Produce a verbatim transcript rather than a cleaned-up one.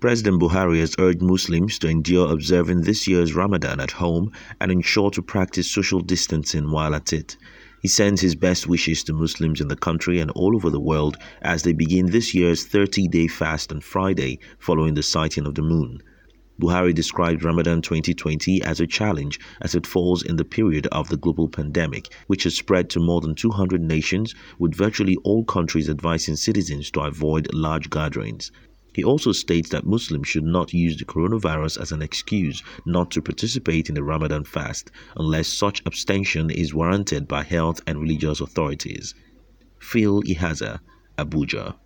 President Buhari has urged Muslims to endure observing this year's Ramadan at home and ensure to practice social distancing while at it. He sends his best wishes to Muslims in the country and all over the world as they begin this year's thirty-day fast on Friday following the sighting of the moon. Buhari described Ramadan twenty twenty as a challenge as it falls in the period of the global pandemic, which has spread to more than two hundred nations, with virtually all countries advising citizens to avoid large gatherings. He also states that Muslims should not use the coronavirus as an excuse not to participate in the Ramadan fast unless such abstention is warranted by health and religious authorities. Phil Ihaza, Abuja.